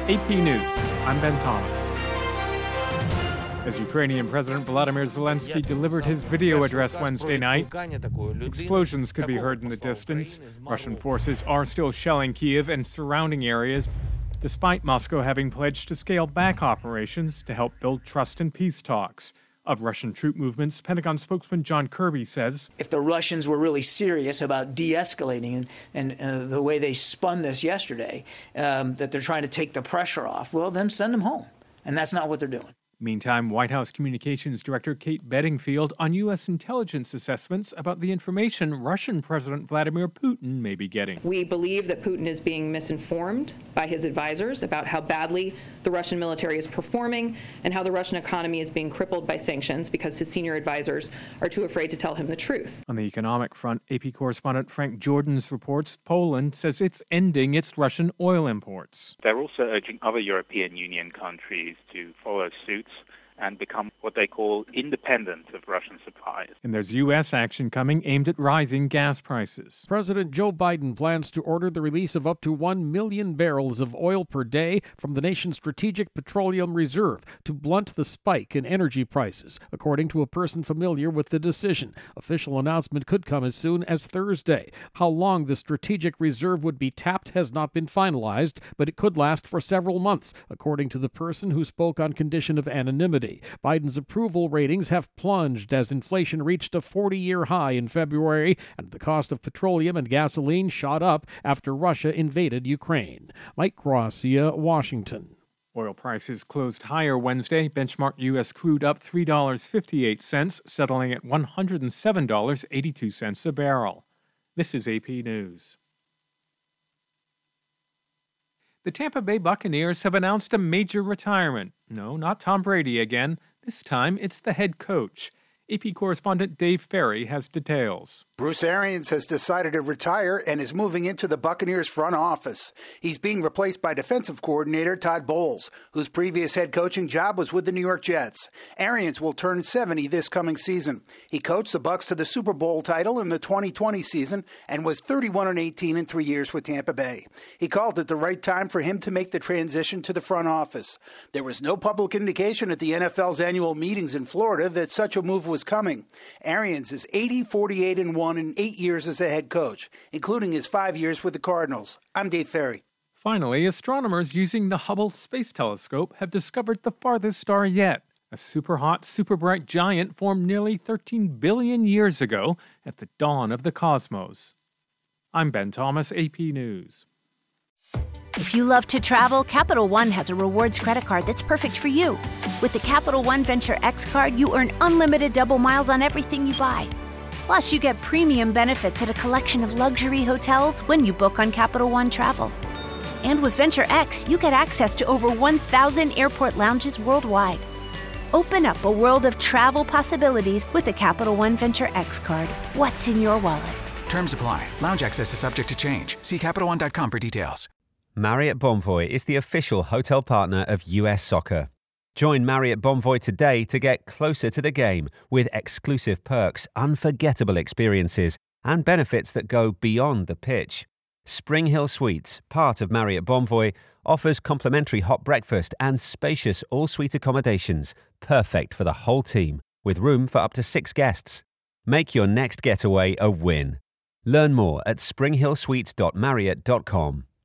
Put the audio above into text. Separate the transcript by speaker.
Speaker 1: AP News, I'm Ben Thomas. As Ukrainian President Volodymyr Zelensky delivered his video address Wednesday night, explosions could be heard in the distance. Russian forces are still shelling Kyiv and surrounding areas, despite Moscow having pledged to scale back operations to help build trust in peace talks. Of Russian troop movements, Pentagon spokesman John Kirby says,
Speaker 2: if the Russians were really serious about de-escalating and the way they spun this yesterday, that they're trying to take the pressure off, well, then send them home. And that's not what they're doing.
Speaker 1: Meantime, White House Communications Director Kate Bedingfield on U.S. intelligence assessments about the information Russian President Vladimir Putin may be getting.
Speaker 3: We believe that Putin is being misinformed by his advisors about how badly the Russian military is performing and how the Russian economy is being crippled by sanctions because his senior advisors are too afraid to tell him the truth.
Speaker 1: On the economic front, AP correspondent Frank Jordans reports Poland says it's ending its Russian oil imports.
Speaker 4: They're also urging other European Union countries to follow suit and become what they call independent of Russian supplies.
Speaker 1: And there's U.S. action coming aimed at rising gas prices.
Speaker 5: President Joe Biden plans to order the release of up to 1 million barrels of oil per day from the nation's Strategic Petroleum Reserve to blunt the spike in energy prices, according to a person familiar with the decision. Official announcement could come as soon as Thursday. How long the Strategic Reserve would be tapped has not been finalized, but it could last for several months, according to the person who spoke on condition of anonymity. Biden's approval ratings have plunged as inflation reached a 40-year high in February, and the cost of petroleum and gasoline shot up after Russia invaded Ukraine. Mike Gracia, Washington.
Speaker 1: Oil prices closed higher Wednesday. Benchmark U.S. crude up $3.58, settling at $107.82 a barrel. This is AP News. The Tampa Bay Buccaneers have announced a major retirement. No, not Tom Brady again. This time, it's the head coach. AP correspondent Dave Ferry has details.
Speaker 6: Bruce Arians has decided to retire and is moving into the Buccaneers front office. He's being replaced by defensive coordinator Todd Bowles, whose previous head coaching job was with the New York Jets. Arians will turn 70 this coming season. He coached the Bucs to the Super Bowl title in the 2020 season and was 31-18 in 3 years with Tampa Bay. He called it the right time for him to make the transition to the front office. There was no public indication at the NFL's annual meetings in Florida that such a move was coming. Arians is 80-48-1 in 8 years as a head coach, including his 5 years with the Cardinals. I'm Dave Ferry.
Speaker 1: Finally, astronomers using the Hubble Space Telescope have discovered the farthest star yet. A super-hot, super-bright giant formed nearly 13 billion years ago at the dawn of the cosmos. I'm Ben Thomas, AP News.
Speaker 7: If you love to travel, Capital One has a rewards credit card that's perfect for you. With the Capital One Venture X card, you earn unlimited double miles on everything you buy. Plus, you get premium benefits at a collection of luxury hotels when you book on Capital One Travel. And with Venture X, you get access to over 1,000 airport lounges worldwide. Open up a world of travel possibilities with the Capital One Venture X card. What's in your wallet?
Speaker 8: Terms apply. Lounge access is subject to change. See CapitalOne.com for details.
Speaker 9: Marriott Bonvoy is the official hotel partner of US Soccer. Join Marriott Bonvoy today to get closer to the game with exclusive perks, unforgettable experiences, and benefits that go beyond the pitch. Spring Hill Suites, part of Marriott Bonvoy, offers complimentary hot breakfast and spacious all-suite accommodations, perfect for the whole team, with room for up to 6 guests. Make your next getaway a win. Learn more at springhillsuites.marriott.com.